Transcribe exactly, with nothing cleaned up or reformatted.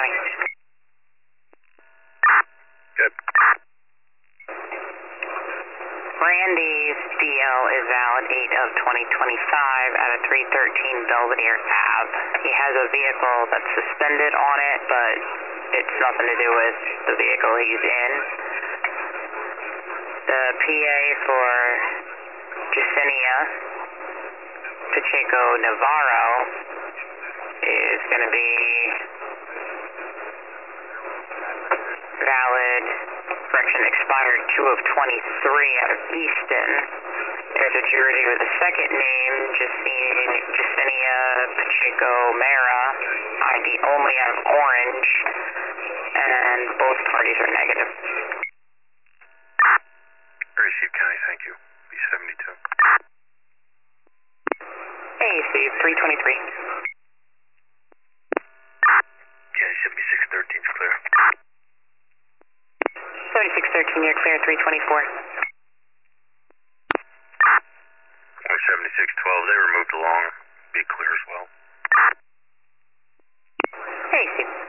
County. Good. Randy's D L is valid eight of twenty twenty-five at a three thirteen Belvedere Ave. He has a vehicle that's suspended on it, but it's nothing to do with the vehicle he's in. The P A for Yesenia Pacheco Navarro is going to be valid, correction, expired two of twenty-three out of Easton. There's a jury with a second name, Yesenia Pacheco Mera, I D only out of Orange, and both parties are negative. Received, County, thank you. B seventy-two. Hey, Steve, three twenty-three. County seventy-six thirteen is clear. seventy-six thirteen, you're clear, three twenty-four. seventy-six twelve, they were moved along. Be clear as well. Hey, Steve.